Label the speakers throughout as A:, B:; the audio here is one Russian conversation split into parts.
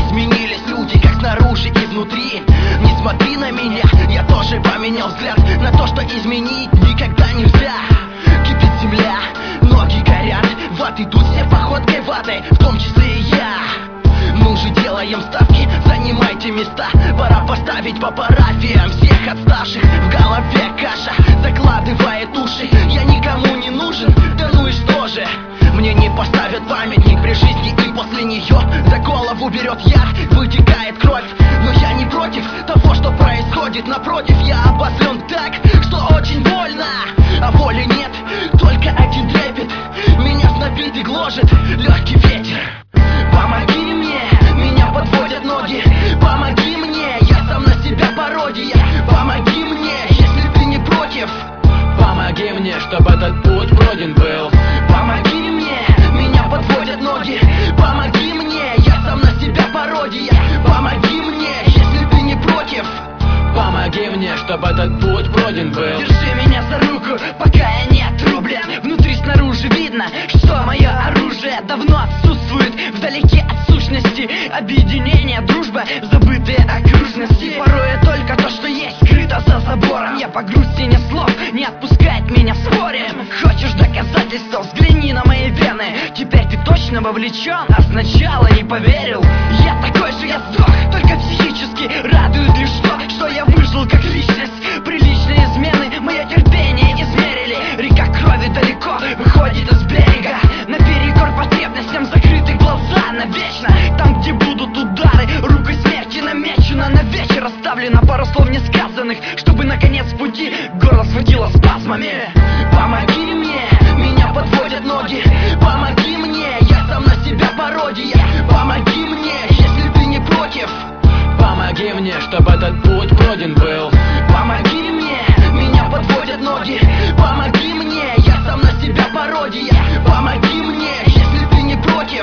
A: изменились люди, как снаружи и внутри. Не смотри на меня, я тоже поменял взгляд на то, что изменить никогда нельзя. Кипит земля, ноги горят, в ад идут все походкой ваты, в том числе и я. Мы уже делаем ставки, занимайте места. Пора поставить по парафиям всех отставших. В голове каша закладывает уши. Я никому не нужен, да ну и что же? Мне не поставят памятник при жизни, и после нее за голову берет яд, вытекает кровь. Но я не против того, что происходит. Напротив, я обозлен так, что очень больно. А воли нет, только один трепет. Меня знобит и гложет легкий ветер. Помоги мне, меня подводят ноги. Помоги мне, я сам на себя пародия. Помоги мне, если ты не против.
B: Помоги мне, чтобы этот путь пройден был.
A: Помоги мне, меня подводят ноги. Помоги мне, я сам на себя пародия. Помоги мне, если ты не против.
B: Помоги мне, чтобы этот путь пройден был.
A: Держи меня за руку, пока я не отрублен. Внутри снаружи видно, что мое оружие давно отсутствует вдалеке от сущности. Объединение, дружба, забытые окружности. Порой только то, что есть, скрыто за забором. Я по грусти не слов, не отпускает меня в споре. Хочешь доказательства, взгляни на мои вены. Теперь ты точно вовлечен, а сначала не поверил. Я такой же, я сдох, только психически. Радует лишь то, что я выжил как личность. Приличные измены, мое терпение измерили. Река крови далеко выходит из берега. Наперекор потребностям закрыты глаза навечно. Там, где будут удары, рукой смерти намечено. На вечер оставлено пару слов несказанных, чтобы наконец в пути горло схватило спазмами. Помоги мне, меня подводят ноги. Помоги мне, я сам на себя пародия. Помоги мне, если ты не против.
B: Помоги мне, чтобы этот путь пройден был.
A: Помоги мне, меня подводят ноги. Помоги мне, я сам на себя пародия. Помоги мне, если ты не против.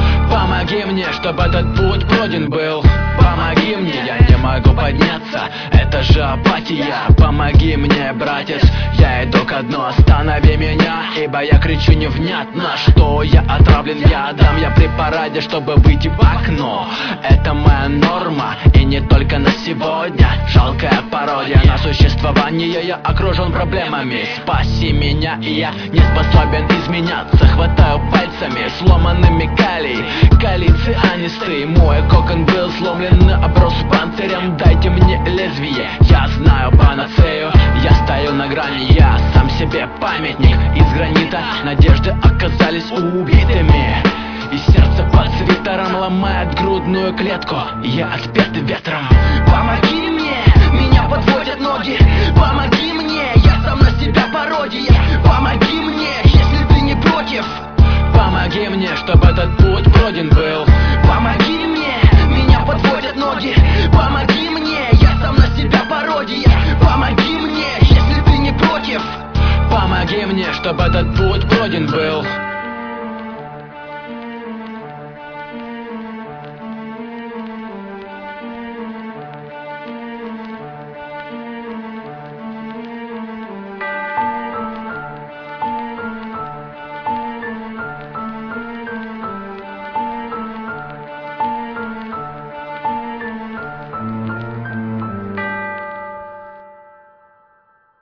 B: Помоги мне, чтобы этот путь пройден был. Помоги мне, я не могу подняться, это же апатия. Помоги мне, братец, я иду ко дну. Останови меня, ибо я кричу невнятно, что я отравлен ядом. Я при параде, чтобы выйти в окно. Это моя норма, и не только на сегодня. Жалкая пародия на существование. Я окружен проблемами. Спаси меня, и я не способен изменяться. Хватаю пальцами сломанными калий, калий цианистый. Мой кокон был сломлен, оброс панцирем. Дайте мне лезвие, я знаю панацею. Я стою на грани, я сам себе памятник. Из гранита надежды оказались убитыми, и сердце под свитером ломает грудную клетку. Я отпет ветром.
A: Помоги мне, меня подводят ноги. Помоги мне, я сам на себя пародия. Помоги мне, если ты не против.
B: Помоги мне, чтобы этот путь пройден был.
A: Помоги мне, меня подводят ноги. Помоги мне, я сам на себя пародия. Помоги мне, если ты не против.
B: Помоги мне, чтобы этот путь пройден был.